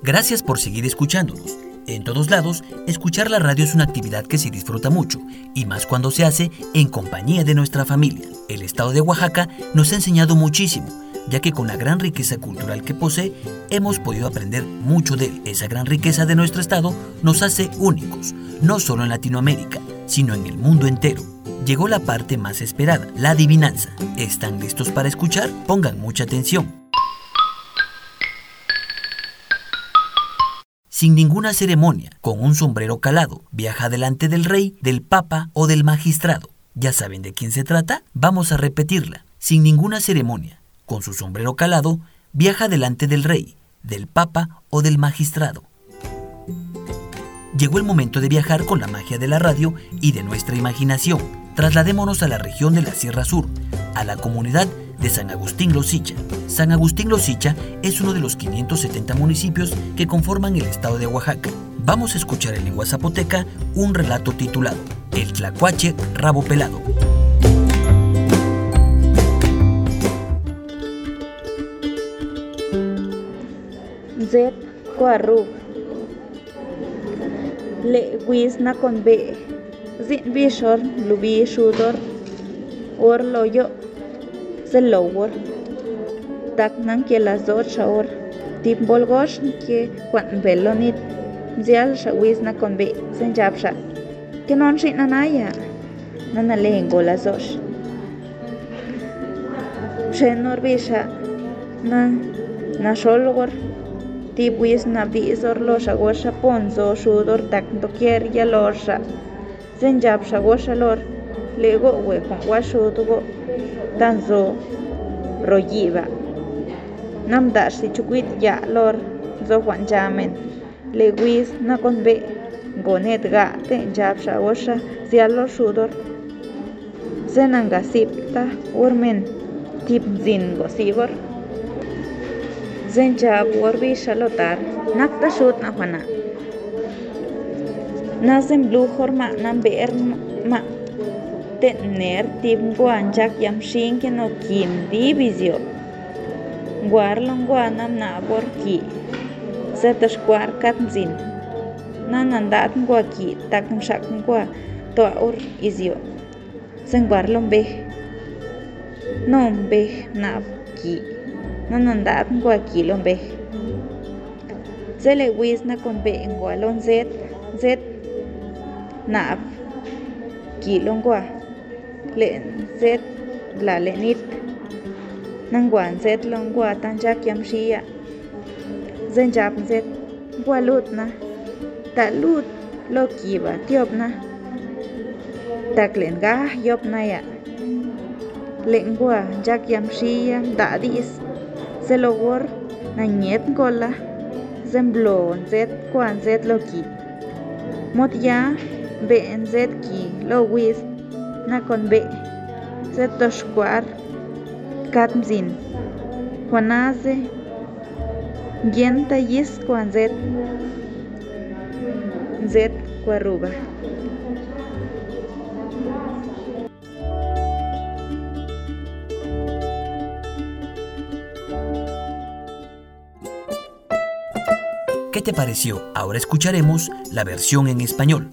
Gracias por seguir escuchándonos. En todos lados, escuchar la radio es una actividad que se disfruta mucho, y más cuando se hace en compañía de nuestra familia. El estado de Oaxaca nos ha enseñado muchísimo, ya que con la gran riqueza cultural que posee, hemos podido aprender mucho de él. Esa gran riqueza de nuestro estado nos hace únicos, no solo en Latinoamérica, sino en el mundo entero. Llegó la parte más esperada, la adivinanza. ¿Están listos para escuchar? Pongan mucha atención. Sin ninguna ceremonia, con un sombrero calado, viaja delante del rey, del papa o del magistrado. ¿Ya saben de quién se trata? Vamos a repetirla. Sin ninguna ceremonia, con su sombrero calado, viaja delante del rey, del papa o del magistrado. Llegó el momento de viajar con la magia de la radio y de nuestra imaginación. Trasladémonos a la región de la Sierra Sur, a la comunidad de San Agustín Losicha. San Agustín Losicha es uno de los 570 municipios que conforman el estado de Oaxaca. Vamos a escuchar en lengua zapoteca un relato titulado El Tlacuache Rabo Pelado. Zet Cuarru Le Huizna con B Zin Bishor Lubi Shudor Or Loyo Zelowor Taknan que las dos shaor Tip Bolgosh que Quan Belonit Zial Shawizna con B Zenjapsha Que non Shinanaya Nana Lengo las dos Shenor Bisha Na Sholgor Tip Wizna Bizor Losha Gosha Ponzo Shudor Tak Dokier Yalosha Zenjapsha Gosha Lor Lego Wekon Washudugo Tanzo Royiva Namdash si chukwit ya lor zo Juan Jamen Lewis na con B Gonet ga te japsha osha zialo shudor Zenangasipta urmen tip zin gosibor Zenjab warbi shalotar nakta shut na Juana Nazem blue horma nam beer ma Tener tip guanjak yam shinke no kim divisio Guarlon guanam na borki Zetash guar katzin Nanandat guaki takam shak gua toa ur izio Zen guarlon be Non be na ki Nanandat guaki lon be Zele wisna con be en gualon zet na ki lon gua Len zet la lenit Nanguan zet long gua tanjak yam shia Zenjap zet gua lutna Ta lut lo kiba tiopna Taklen ga yopna ya Len gua jak yam shia da dis Zelogor na nyet gola Zemblon zet guan zet lo ki Mot ya ben zet ki lo wiz Na con B Zetoshquar Katmzin Juanaze Gienta Yis Juan Z Cuarruba. ¿Qué te pareció? Ahora escucharemos la versión en español.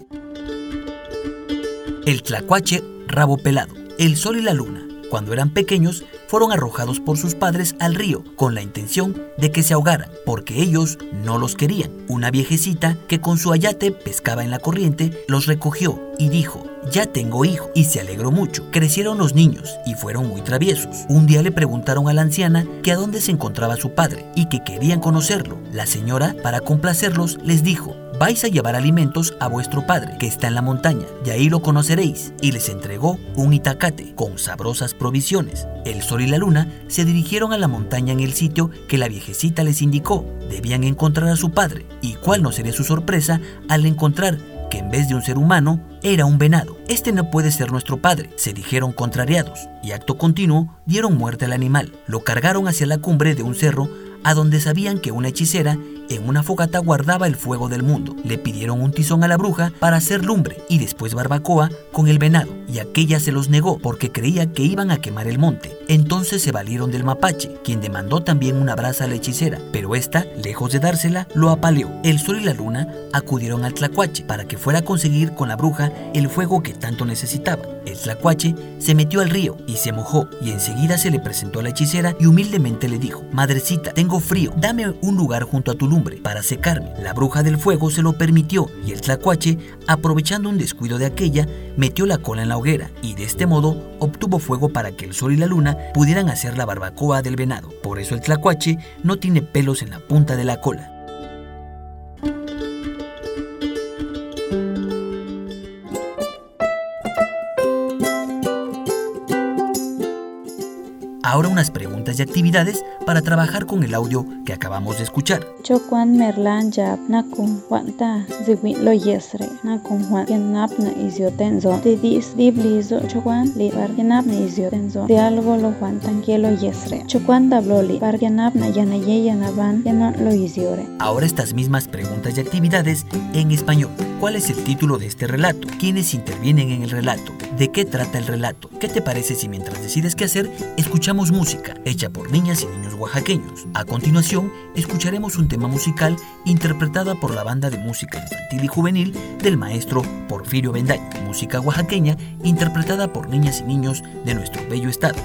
El Tlacuache Rabo Pelado. El sol y la luna, cuando eran pequeños, fueron arrojados por sus padres al río con la intención de que se ahogaran, porque ellos no los querían. Una viejecita que con su ayate pescaba en la corriente los recogió y dijo: ya tengo hijo, y se alegró mucho. Crecieron los niños y fueron muy traviesos. Un día le preguntaron a la anciana que a dónde se encontraba su padre y que querían conocerlo. La señora, para complacerlos, les dijo: vais a llevar alimentos a vuestro padre, que está en la montaña, y ahí lo conoceréis. Y les entregó un itacate con sabrosas provisiones. El sol y la luna se dirigieron a la montaña en el sitio que la viejecita les indicó. Debían encontrar a su padre, y cuál no sería su sorpresa al encontrar que en vez de un ser humano, era un venado. Este no puede ser nuestro padre, se dijeron contrariados, y acto continuo dieron muerte al animal. Lo cargaron hacia la cumbre de un cerro a donde sabían que una hechicera en una fogata guardaba el fuego del mundo. Le pidieron un tizón a la bruja para hacer lumbre y después barbacoa con el venado, y aquella se los negó porque creía que iban a quemar el monte. Entonces se valieron del mapache, quien demandó también una brasa a la hechicera, pero esta, lejos de dársela, lo apaleó. El sol y la luna acudieron al tlacuache para que fuera a conseguir con la bruja el fuego que tanto necesitaba. El tlacuache se metió al río y se mojó, y enseguida se le presentó a la hechicera y humildemente le dijo: madrecita, tengo frío, dame un lugar junto a tu lumbre para secarme. La bruja del fuego se lo permitió, y el tlacuache, aprovechando un descuido de aquella, metió la cola en la hoguera, y de este modo obtuvo fuego para que el sol y la luna pudieran hacer la barbacoa del venado. Por eso el tlacuache no tiene pelos en la punta de la cola. Ahora unas preguntas y actividades para trabajar con el audio que acabamos de escuchar. Chocuan merlan jab nakun wanta ziwin lo yesre nakun wan kenap na iziotenzo de dis biblizo chocuan li par kenap na iziotenzo de algo lo wantan que lo yesre chocuan tabloli par kenap na yanaye yanaban yanon lo iziore. Ahora estas mismas preguntas y actividades en español. ¿Cuál es el título de este relato? ¿Quiénes intervienen en el relato? ¿De qué trata el relato? ¿Qué te parece si mientras decides qué hacer, escuchamos música hecha por niñas y niños oaxaqueños? A continuación, escucharemos un tema musical interpretada por la banda de música infantil y juvenil del maestro Porfirio Bendaño, música oaxaqueña interpretada por niñas y niños de nuestro bello estado.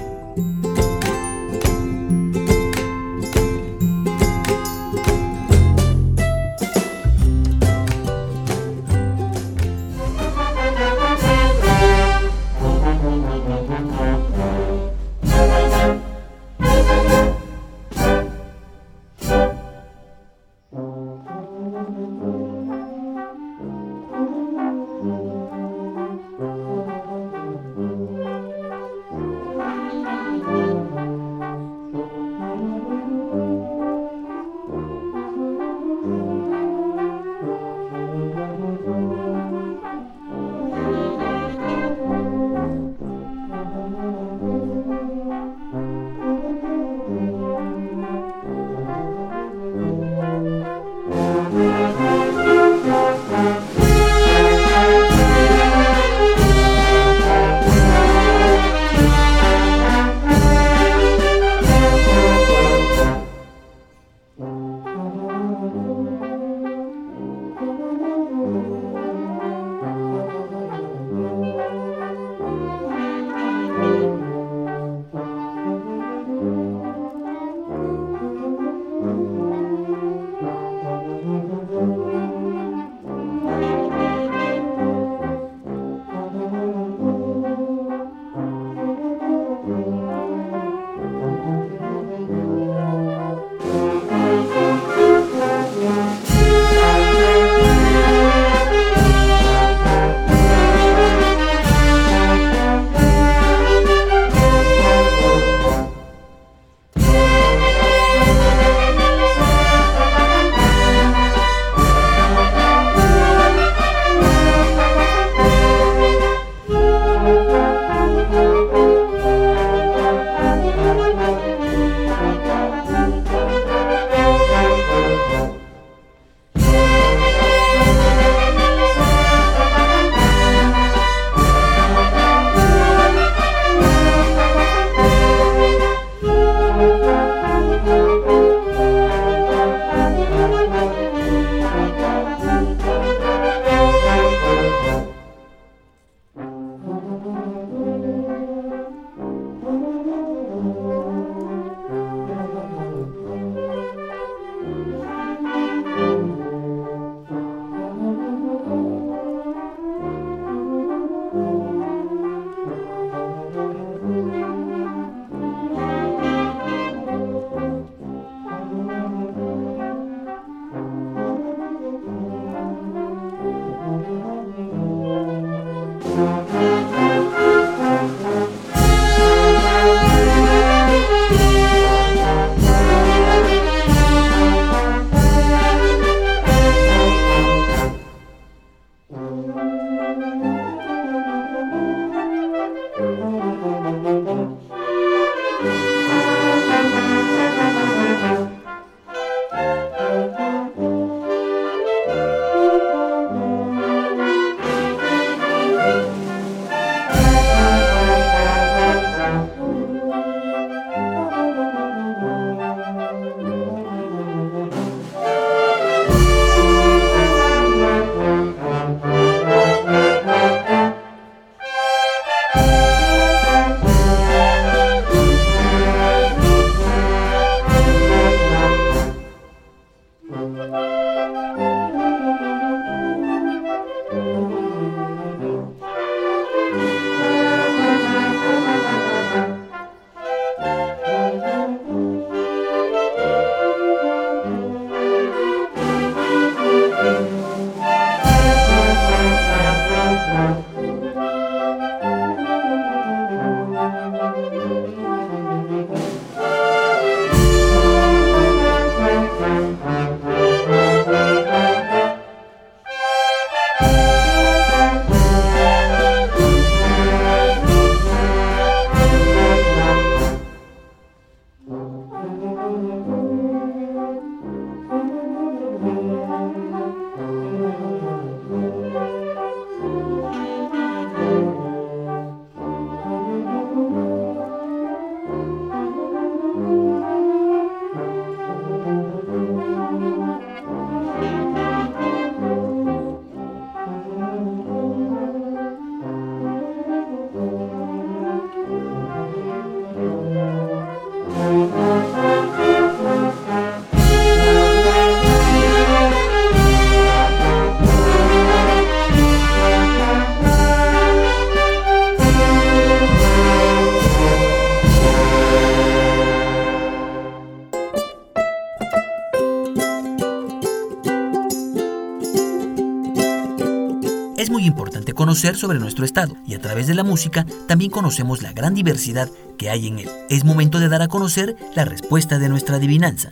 muy importante conocer sobre nuestro estado y a través de la música también conocemos la gran diversidad que hay en él. Es momento de dar a conocer la respuesta de nuestra adivinanza.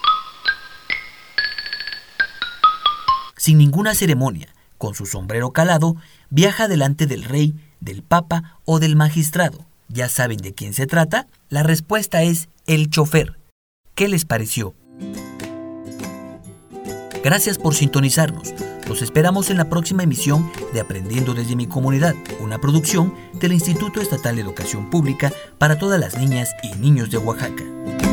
Sin ninguna ceremonia, con su sombrero calado, viaja delante del rey, del papa o del magistrado. ¿Ya saben de quién se trata? La respuesta es el chofer. ¿Qué les pareció? Gracias por sintonizarnos. Los esperamos en la próxima emisión de Aprendiendo desde mi comunidad, una producción del Instituto Estatal de Educación Pública para todas las niñas y niños de Oaxaca.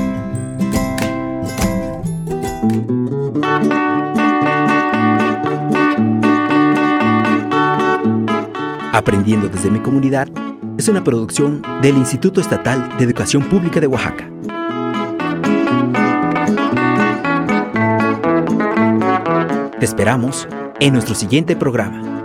Aprendiendo desde mi comunidad es una producción del Instituto Estatal de Educación Pública de Oaxaca. Te esperamos en nuestro siguiente programa.